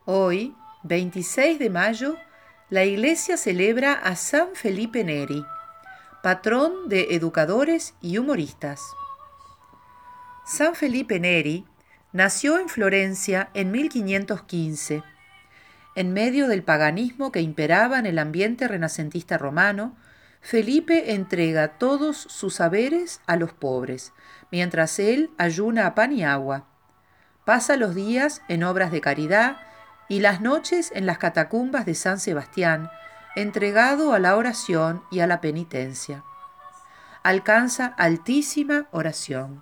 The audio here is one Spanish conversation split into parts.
Hoy, 26 de mayo, la Iglesia celebra a San Felipe Neri, patrón de educadores y humoristas. San Felipe Neri nació en Florencia en 1515. En medio del paganismo que imperaba en el ambiente renacentista romano, Felipe entrega todos sus saberes a los pobres, mientras él ayuna a pan y agua. Pasa los días en obras de caridad y las noches en las catacumbas de San Sebastián, entregado a la oración y a la penitencia. Alcanza altísima oración.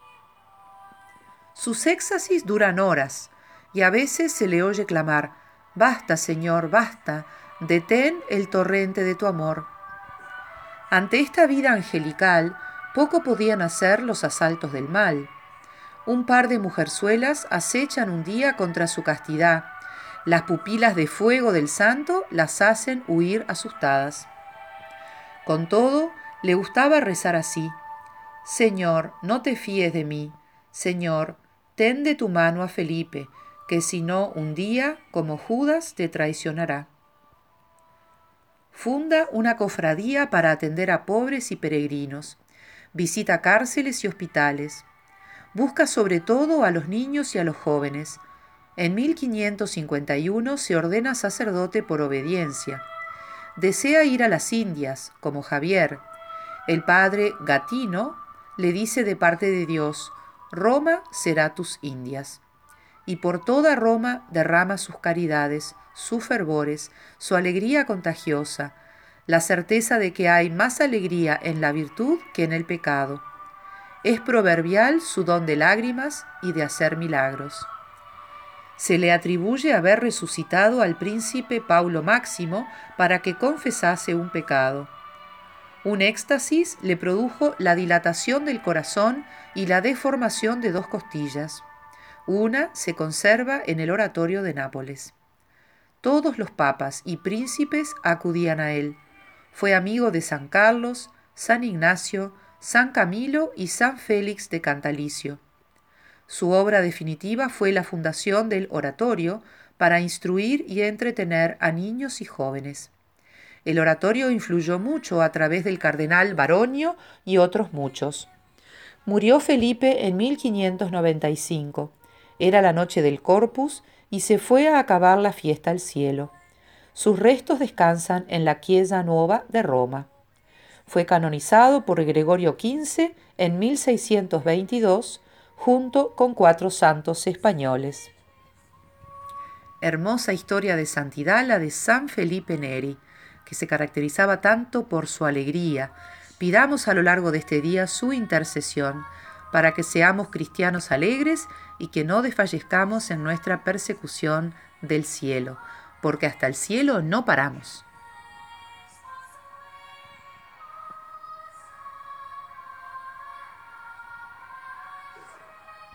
Sus éxtasis duran horas, y a veces se le oye clamar: «Basta, Señor, basta, detén el torrente de tu amor». Ante esta vida angelical, poco podían hacer los asaltos del mal. Un par de mujerzuelas acechan un día contra su castidad. Las pupilas de fuego del santo las hacen huir asustadas. Con todo, le gustaba rezar así: «Señor, no te fíes de mí. Señor, ten de tu mano a Felipe, que si no, un día, como Judas, te traicionará». Funda una cofradía para atender a pobres y peregrinos. Visita cárceles y hospitales. Busca sobre todo a los niños y a los jóvenes. En 1551 se ordena sacerdote por obediencia. Desea ir a las Indias, como Javier. El padre Gatino le dice de parte de Dios: «Roma será tus Indias». Y por toda Roma derrama sus caridades, sus fervores, su alegría contagiosa, la certeza de que hay más alegría en la virtud que en el pecado. Es proverbial su don de lágrimas y de hacer milagros. Se le atribuye haber resucitado al príncipe Paulo Máximo para que confesase un pecado. Un éxtasis le produjo la dilatación del corazón y la deformación de 2 costillas. Una se conserva en el oratorio de Nápoles. Todos los papas y príncipes acudían a él. Fue amigo de San Carlos, San Ignacio, San Camilo y San Félix de Cantalicio. Su obra definitiva fue la fundación del oratorio para instruir y entretener a niños y jóvenes. El oratorio influyó mucho a través del cardenal Baronio y otros muchos. Murió Felipe en 1595. Era la noche del Corpus y se fue a acabar la fiesta al cielo. Sus restos descansan en la Chiesa Nuova de Roma. Fue canonizado por Gregorio XV en 1622, junto con 4 santos españoles. Hermosa historia de santidad la de San Felipe Neri, que se caracterizaba tanto por su alegría. Pidamos a lo largo de este día su intercesión, para que seamos cristianos alegres y que no desfallezcamos en nuestra persecución del cielo, porque hasta el cielo no paramos.